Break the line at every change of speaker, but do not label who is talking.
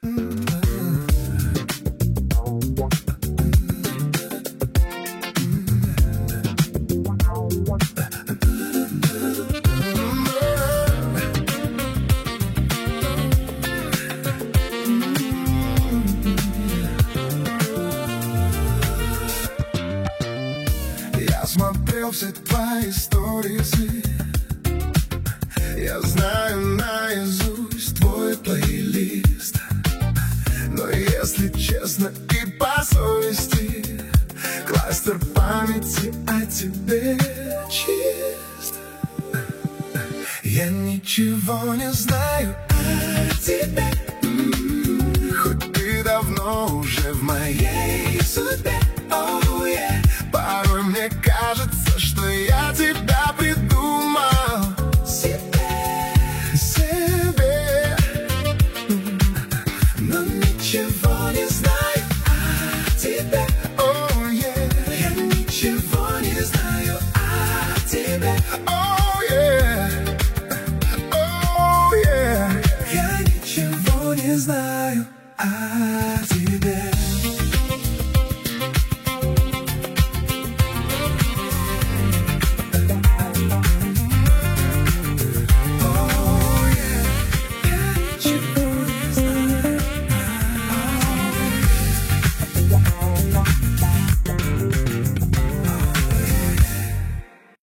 Я смотрел все твои сторисы, я знаю наизусть твой плейлист. Но если честно и по совести, кластер памяти о тебе чист. Я ничего не знаю о тебе, хоть ты давно уже в моей судьбе. Oh, yeah. Порой мне кажется, что я тебя придумал себе. Но ничего не знаю о тебе. Oh, yeah. Я ничего не знаю о тебе. Oh,